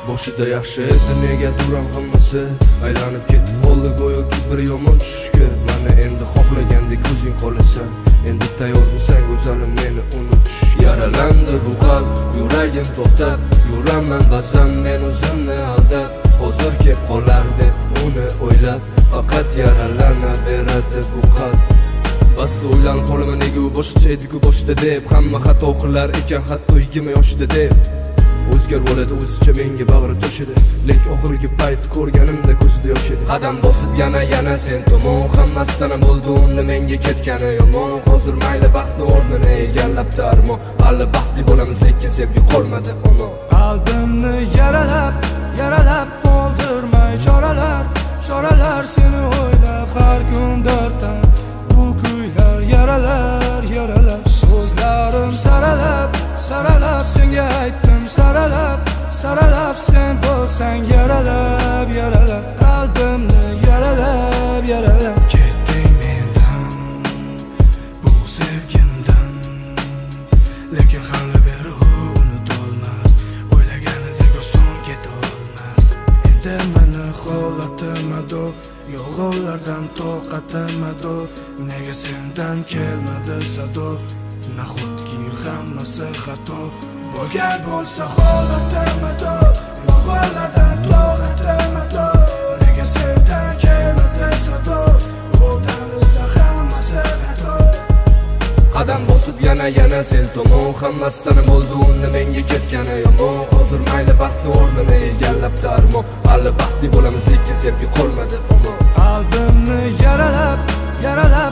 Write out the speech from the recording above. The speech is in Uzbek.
Boshida yaxshi edi, negadir hammasi aylanib ketib qoldi, go'yoki bir yomon tushga. Mana endi xohlagandek o'zing qolasan. Endi tayyormisan go'zalim meni unutish? Yaralandi bu qalb, yuragim to'xtab, yuraman ba'zan men o'zimni aldab. Hozir kelib qolar deb uni o'ylab, faqat yaralanaveradi bu qalb. Basta o'ylanib qolaman, nega u boshqacha edi-ku boshida deb. Hamma xato qilar ekan, hatto 20 yoshda deb. O'zgarib oladi o'zicha menga bag'ri to'shidi, lek oxirgi payt ko'rganimda ko'zida yosh edi. Qadam bosib yana sen tomon, hammasidan bo'ldi uni menga ketgani yomon. Hozir mayli baxtni o'rnini egallabdi armon. Hali baxtli bo'lamiz, lekin sevgi qolmadi ono. Qalbimni yaralab qoldirmay choralar seni o'ylab har kun darddan. Bu kuylar yaralar so'zlarim saralab senga aytdim, saralab sen bo'lsang yaralab qalbimni yaralab ketding mendan, bu sevgimdan. Lekin hali beri unutolmas, o'ylaganidek oson ketolmas. Endi meni holatimado, yolg'onlardan toqatimado. Nega sendan kelmadi sado, nahotki hammasi xato bo'lgan bo'lsa holatimado, yolg'onlardan toqatimado. Nega sendan kelmadi sado, o'rtamizda hammasi xato. Qadam bosib yana sen tomon, hammasidan bo'ldi uni menga ketgani yomon. Hozir mayli baxtni o'rnini egallabdi armon. Hali baxtli bo'lamiz, lekin sevgi qolmadi omon. Qalbimni yaralab